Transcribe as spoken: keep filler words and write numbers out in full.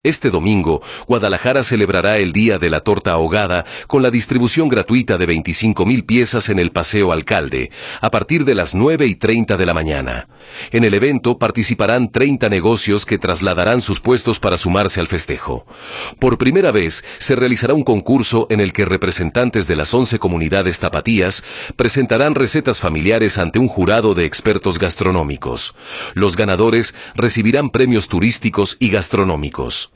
Este domingo, Guadalajara celebrará el Día de la Torta Ahogada con la distribución gratuita de veinticinco mil piezas en el Paseo Alcalde, a partir de las nueve y treinta de la mañana. En el evento participarán treinta negocios que trasladarán sus puestos para sumarse al festejo. Por primera vez, se realizará un concurso en el que representantes de las once comunidades tapatías presentarán recetas familiares ante un jurado de expertos gastronómicos. Los ganadores recibirán premios turísticos y gastronómicos.